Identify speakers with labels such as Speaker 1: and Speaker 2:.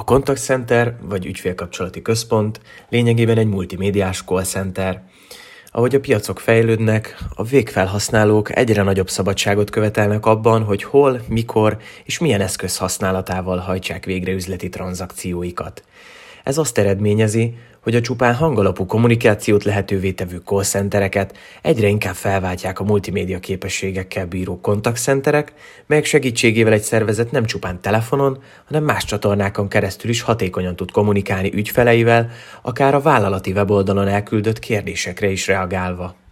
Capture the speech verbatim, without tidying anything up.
Speaker 1: contact center, vagy ügyfélkapcsolati központ lényegében egy multimédiás call center. Ahogy a piacok fejlődnek, a végfelhasználók egyre nagyobb szabadságot követelnek abban, hogy hol, mikor és milyen eszköz használatával hajtsák végre üzleti tranzakcióikat. Ez azt eredményezi, hogy a csupán hangalapú kommunikációt lehetővé tevő call centereket egyre inkább felváltják a multimédia képességekkel bíró contact centerek, melyek segítségével egy szervezet nem csupán telefonon, hanem más csatornákon keresztül is hatékonyan tud kommunikálni ügyfeleivel, akár a vállalati weboldalon elküldött kérdésekre is reagálva.